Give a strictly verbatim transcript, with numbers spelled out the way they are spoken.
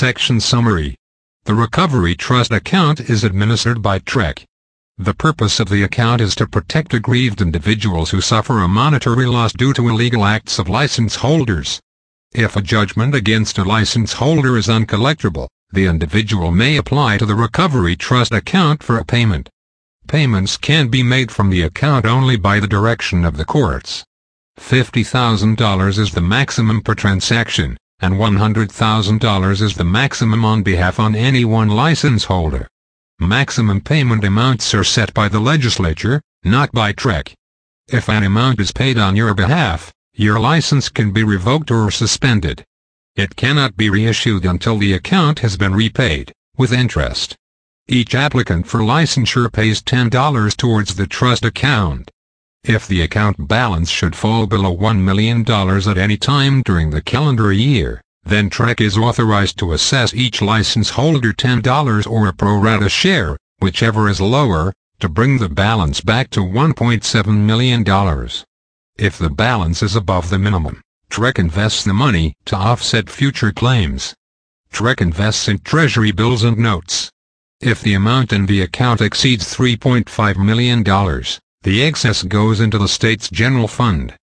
Section Summary. The Recovery Trust account is administered by T R E C. The purpose of the account is to protect aggrieved individuals who suffer a monetary loss due to illegal acts of license holders. If a judgment against a license holder is uncollectible, the individual may apply to the Recovery Trust account for a payment. Payments can be made from the account only by the direction of the courts. fifty thousand dollars is the maximum per transaction, and one hundred thousand dollars is the maximum on behalf on any one license holder. Maximum payment amounts are set by the legislature, not by T R E C. If an amount is paid on your behalf, your license can be revoked or suspended. It cannot be reissued until the account has been repaid, with interest. Each applicant for licensure pays ten dollars towards the trust account. If the account balance should fall below one million dollars at any time during the calendar year, then T R E C is authorized to assess each license holder ten dollars or a pro rata share, whichever is lower, to bring the balance back to one point seven million dollars. If the balance is above the minimum, T R E C invests the money to offset future claims. T R E C invests in Treasury bills and notes. If the amount in the account exceeds three point five million dollars, the excess goes into the state's general fund.